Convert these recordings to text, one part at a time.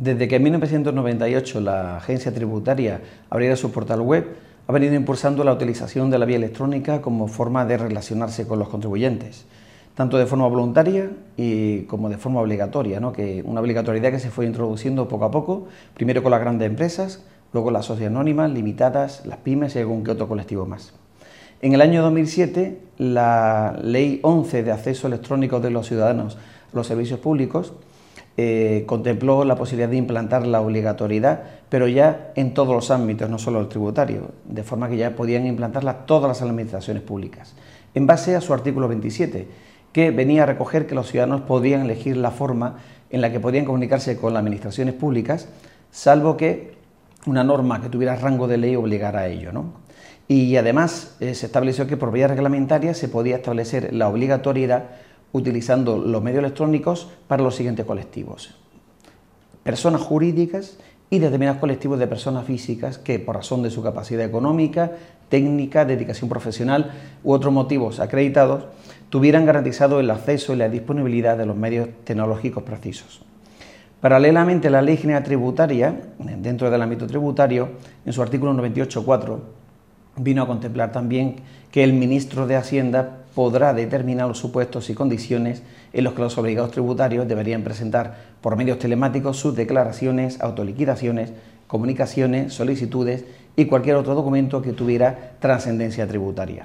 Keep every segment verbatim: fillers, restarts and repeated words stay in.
Desde que en mil novecientos noventa y ocho la agencia tributaria abriera su portal web, ha venido impulsando la utilización de la vía electrónica como forma de relacionarse con los contribuyentes, tanto de forma voluntaria y como de forma obligatoria, ¿no? Que una obligatoriedad que se fue introduciendo poco a poco, primero con las grandes empresas, luego las sociedades anónimas, limitadas, las pymes y algún que otro colectivo más. En el año dos mil siete, la Ley once de acceso electrónico de los ciudadanos a los servicios públicos eh, contempló la posibilidad de implantar la obligatoriedad, pero ya en todos los ámbitos, no solo el tributario, de forma que ya podían implantarla todas las administraciones públicas, en base a su artículo veintisiete, que venía a recoger que los ciudadanos podían elegir la forma en la que podían comunicarse con las administraciones públicas, salvo que una norma que tuviera rango de ley obligara a ello, ¿no? Y además eh, se estableció que por vía reglamentaria se podía establecer la obligatoriedad utilizando los medios electrónicos para los siguientes colectivos: personas jurídicas y determinados colectivos de personas físicas que, por razón de su capacidad económica, técnica, dedicación profesional u otros motivos acreditados, tuvieran garantizado el acceso y la disponibilidad de los medios tecnológicos precisos. Paralelamente, la Ley General Tributaria, dentro del ámbito tributario, en su artículo noventa y ocho punto cuatro, vino a contemplar también que el ministro de Hacienda podrá determinar los supuestos y condiciones en los que los obligados tributarios deberían presentar por medios telemáticos sus declaraciones, autoliquidaciones, comunicaciones, solicitudes y cualquier otro documento que tuviera trascendencia tributaria.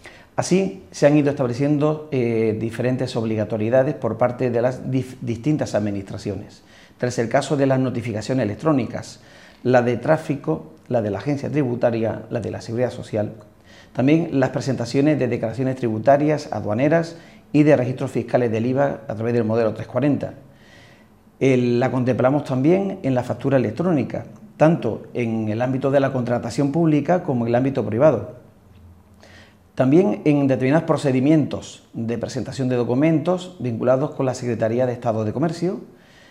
Así se han ido estableciendo eh, diferentes obligatoriedades por parte de las distintas administraciones. Tras el caso de las notificaciones electrónicas, la de tráfico, la de la agencia tributaria, la de la seguridad social, también las presentaciones de declaraciones tributarias, aduaneras y de registros fiscales del I V A a través del modelo trescientos cuarenta. El, la contemplamos también en la factura electrónica, tanto en el ámbito de la contratación pública como en el ámbito privado. También en determinados procedimientos de presentación de documentos vinculados con la Secretaría de Estado de Comercio,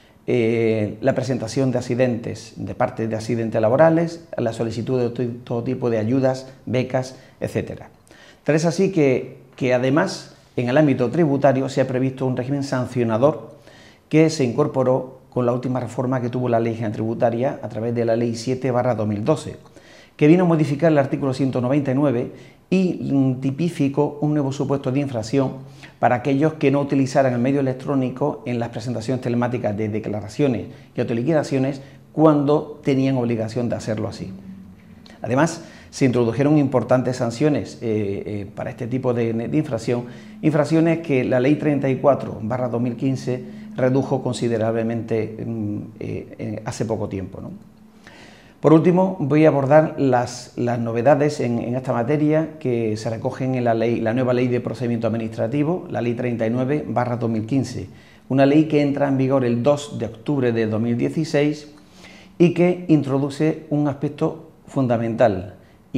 eh, la presentación de accidentes, de parte de accidentes laborales, la solicitud de todo tipo de ayudas, becas, etcétera. Tal es así que, que además en el ámbito tributario se ha previsto un régimen sancionador que se incorporó con la última reforma que tuvo la Ley General Tributaria a través de la Ley siete barra dos mil doce, que vino a modificar el artículo ciento noventa y nueve y tipificó un nuevo supuesto de infracción para aquellos que no utilizaran el medio electrónico en las presentaciones telemáticas de declaraciones y autoliquidaciones cuando tenían obligación de hacerlo así. Además, se introdujeron importantes sanciones eh, eh, para este tipo de, de infracción, infracciones que la Ley treinta y cuatro barra dos mil quince redujo considerablemente eh, eh, hace poco tiempo, ¿no? Por último, voy a abordar las, las novedades en, en esta materia que se recogen en la, ley, la nueva Ley de Procedimiento Administrativo, la Ley treinta y nueve barra dos mil quince, una ley que entra en vigor el dos de octubre de dos mil dieciséis y que introduce un aspecto fundamental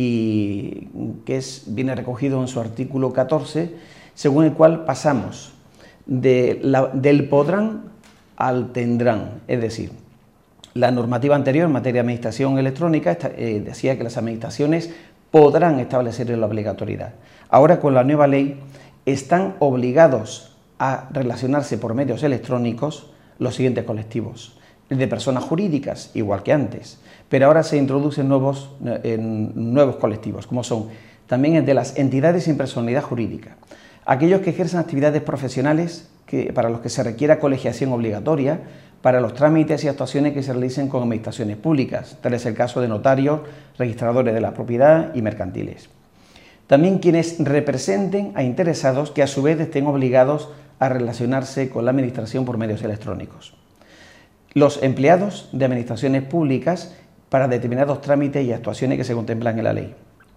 y que es, viene recogido en su artículo catorce, según el cual pasamos de la, del podrán al tendrán, es decir, la normativa anterior en materia de administración electrónica eh, decía que las administraciones podrán establecer la obligatoriedad. Ahora, con la nueva ley, están obligados a relacionarse por medios electrónicos los siguientes colectivos: el de personas jurídicas, igual que antes, pero ahora se introducen nuevos, eh, nuevos colectivos, como son también el de las entidades sin personalidad jurídica, aquellos que ejercen actividades profesionales que, para los que se requiera colegiación obligatoria, para los trámites y actuaciones que se realicen con administraciones públicas, tal es el caso de notarios, registradores de la propiedad y mercantiles. También quienes representen a interesados que a su vez estén obligados a relacionarse con la administración por medios electrónicos. Los empleados de administraciones públicas para determinados trámites y actuaciones que se contemplan en la ley.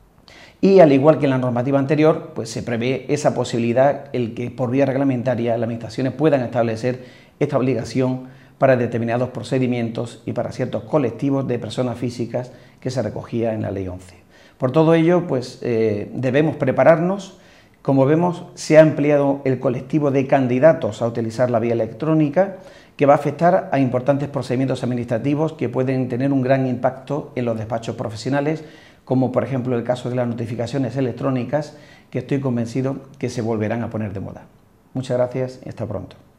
Y al igual que en la normativa anterior, pues se prevé esa posibilidad, el que por vía reglamentaria las administraciones puedan establecer esta obligación para determinados procedimientos y para ciertos colectivos de personas físicas que se recogía en la Ley once. Por todo ello, pues eh, debemos prepararnos. Como vemos, se ha ampliado el colectivo de candidatos a utilizar la vía electrónica, que va a afectar a importantes procedimientos administrativos que pueden tener un gran impacto en los despachos profesionales, como por ejemplo el caso de las notificaciones electrónicas, que estoy convencido que se volverán a poner de moda. Muchas gracias y hasta pronto.